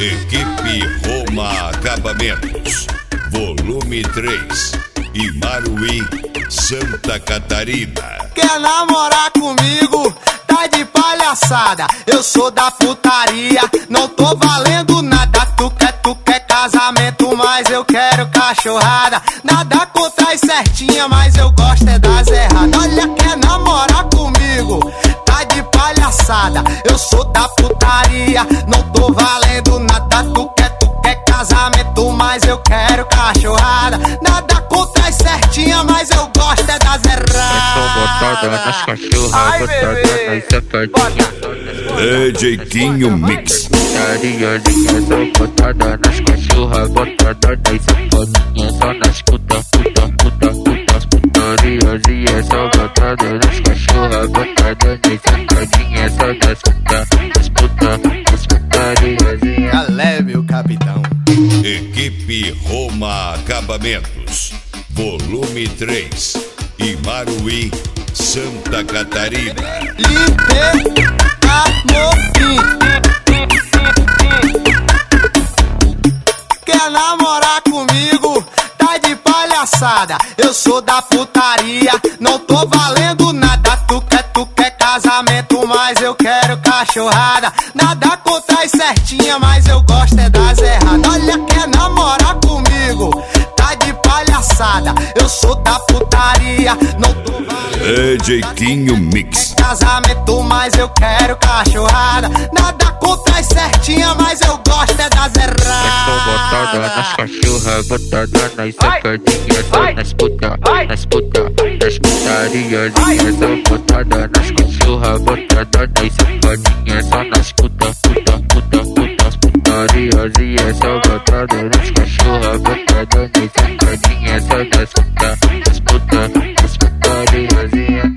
Equipe Roma Acabamentos, volume 3, Imaruí, Santa Catarina. Quer namorar comigo? Tá de palhaçada. Eu sou da putaria, não tô valendo nada. Tu quer casamento, mas eu quero cachorrada. Nada contra as certinhas, mas eu gosto é das erradas. Olha, quer namorar comigo? Tá de palhaçada. Eu sou da putaria, não tô valendo nada. Tu quer casamento, mas eu quero cachorrada. Nada contra as certinhas, mas eu gosto é das erradas. Eu sou botada nas cachorras, botada nas safadinhas. É Jeitinho Mix. Putariazinha, sou botada nas cachorras, botada nas safadinhas. Só nas putas. Putariazinha, sou botada nas cachorras, botada nas safadinhas. Só nas putariazinha. É leve o capitão. Equipe Roma Acabamentos, volume 3, Imaruí, Santa Catarina. Quer namorar comigo? Tá de palhaçada. Eu sou da putaria, não tô valendo nada. Tu quer casamento, mas eu quero cachorrada. Nada contra as certinhas, mas eu gosto é das erradas. Olha, quer namorar comigo? Tá de palhaçada. Eu sou da putaria, não tô valendo. É Jeitinho Mix. Casamento, mas eu quero cachorrada. Nada contra as certinhas, mas eu gosto é das erradas. Eu sou botada nas cachorras, botada nas safadinhas. Só nas putariazinhas. Sou botada nas cachorras, botada nas safadinhas. Só nas putariazinhas. Sou botada nas cachorras, botada nas safadinhas. Só nas putariazinhas.